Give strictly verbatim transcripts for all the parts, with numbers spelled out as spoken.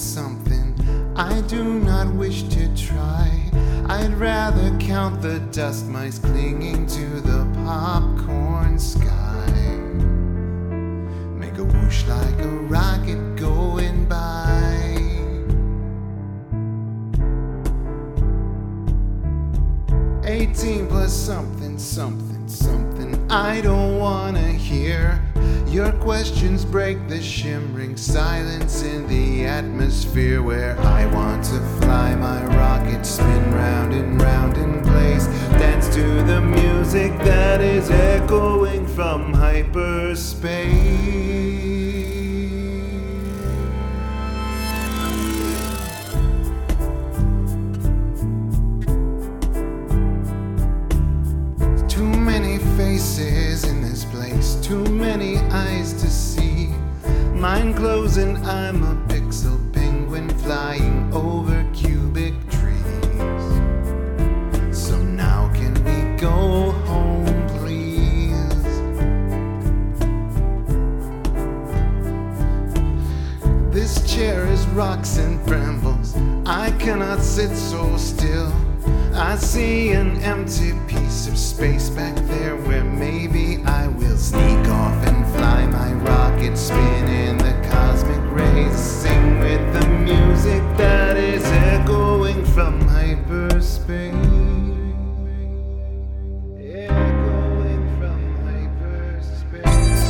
something I do not wish to try. I'd rather count the dust mites clinging to the popcorn sky. Make a whoosh like a rocket going by. Eighteen plus something, something, something I don't wanna hear. Your questions break the shimmering silence in the atmosphere where I want to fly my rocket, spin round and round in place, dance to the music that is echoing from hyperspace. Too many faces in this place, too many eyes to see. Mind closing, I'm a pixel penguin flying over cubic trees. So now can we go home, please? This chair is rocks and brambles, I cannot sit so still. I see an empty piece of space back there where maybe I will sneak off and fly my rocket, spin in the cosmic rays, sing with the music that is echoing from hyperspace. Echoing from hyperspace.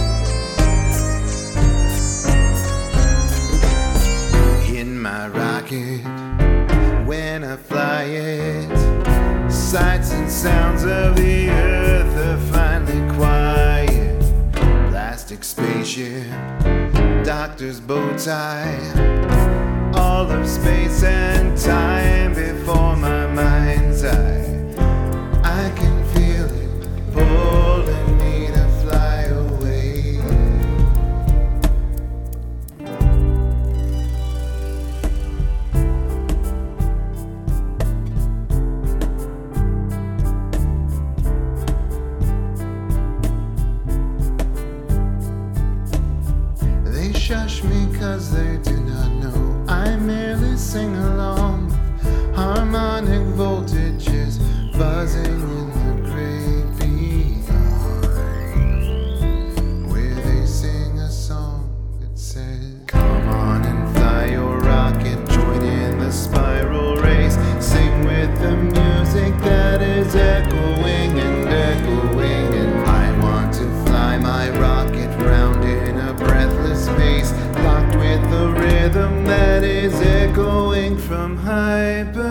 In my rocket, when I fly it, sights and sounds of the earth are finally quiet. Plastic spaceship, doctor's bow tie, all of space and time before my mind's eye. I can feel it pulling me to fly away. Shush me cause they do not know. I merely sing along. Harmonic voltages buzzing in the great beyond, where they sing a song that says, come on and fly your rocket, join in the spiral race, sing with the music that is echoing and echoing. And I want to fly my rocket round in a breathless space, locked with the rhythm that is echoing from hyper.